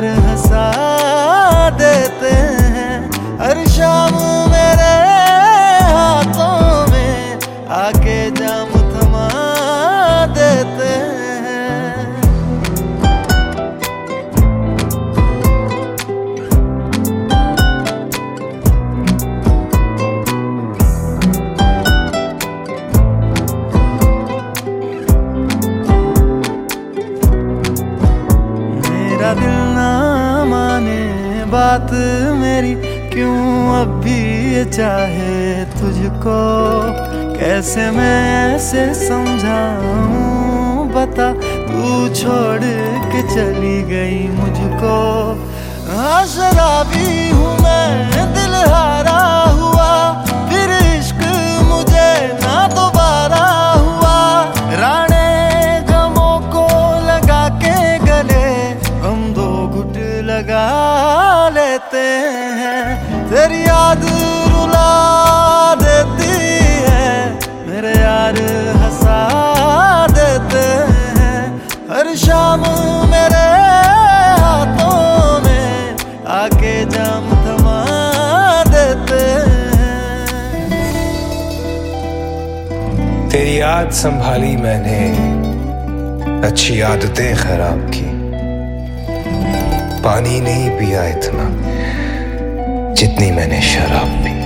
यार हंसा देते हैं। हर शाम मेरे हाथों में आके जाम थमा देते हैं। मेरा दिल ना माने बात मेरी, क्यों अब भी ये चाहे तुझको। कैसे मैं ऐसे समझाऊं बता, तू छोड़ के चली गई मुझको। हाँ शराबी हूँ मैं, दिल हारा हुआ, फिर इश्क मुझे ना दोबारा हुआ। राणे गमों को लगा के गले हम दो घुट लगा लेते हैं। तेरी याद रुला देती है, मेरे यार हंसा देते हैं। हर शाम मेरे हाथों में आके जाम थमा देते हैं। तेरी याद संभाली मैंने, अच्छी आदतें खराब की। पानी नहीं पिया इतना जितनी मैंने शराब पी।